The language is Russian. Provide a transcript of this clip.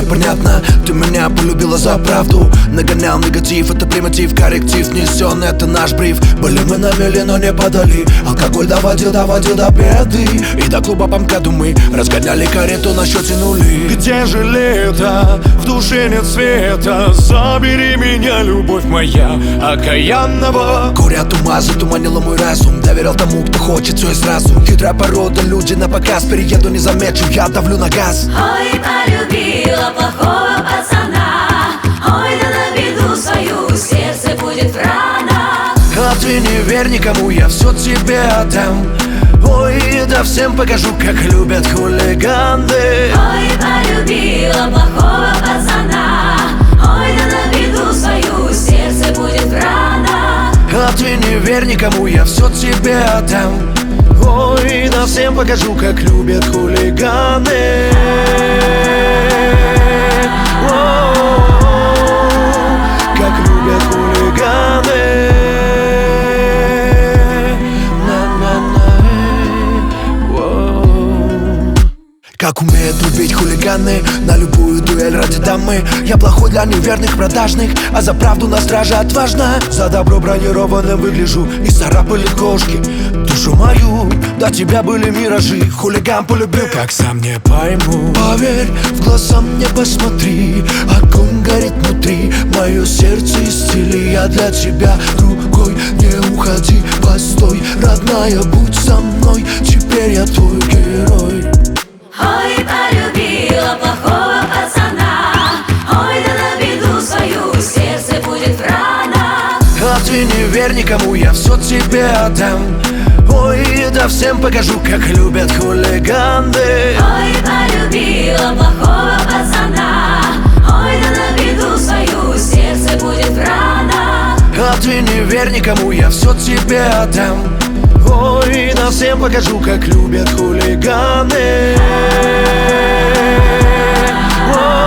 непонятно. Ты меня полюбила за правду. Нагонял негатив, это примитив, корректив несен, это наш бриф. Были мы на мели, но не подали. Алкоголь доводил до беды. И до клуба по МКАДу мы разгоняли карету на счете нули. Где же лето? В душе нет света. Забери меня, любовь моя окаянного. Курят ума, затуманила мой разум. Доверял тому, кто хочет все и сразу. Хитрая порода, люди на показ. Перееду, не замечу, я давлю на газ. Ой, полюбила плохого пацана. Ой, да на беду свою сердце будет рано. А ты не верь никому, я все тебе отдам. Ой, да всем покажу, как любят хулиганы. Ой, полюбила плохого пацана. Ой, да на беду свою сердце будет рано. А ты не верь никому, я все тебе отдам. Ой, да всем покажу, как любят хулиганы. Как любят хулиганы. Как умеют любить хулиганы, на любую дуэль ради дамы. Я плохой для неверных продажных, а за правду на страже отважна. За добро бронированно выгляжу, и царапали кошки душу мою. До тебя были миражи, хулиган полюбил, как сам не пойму. Поверь, в глаза мне посмотри, огонь горит внутри. Мое сердце исцели, я для тебя другой. Не уходи, постой, родная, будь со мной. Теперь я твой герой. Ой, полюбила плохого пацана. Ой, да на беду свою сердце будет рано. А ты не верь никому, я все тебе отдам. Ой, да всем покажу, как любят хулиганы. Ой, полюбила плохого пацана. Ой, да на беду свою сердце будет рано. А ты не верь никому, я все тебе отдам. Ой, да всем покажу, как любят хулиганы.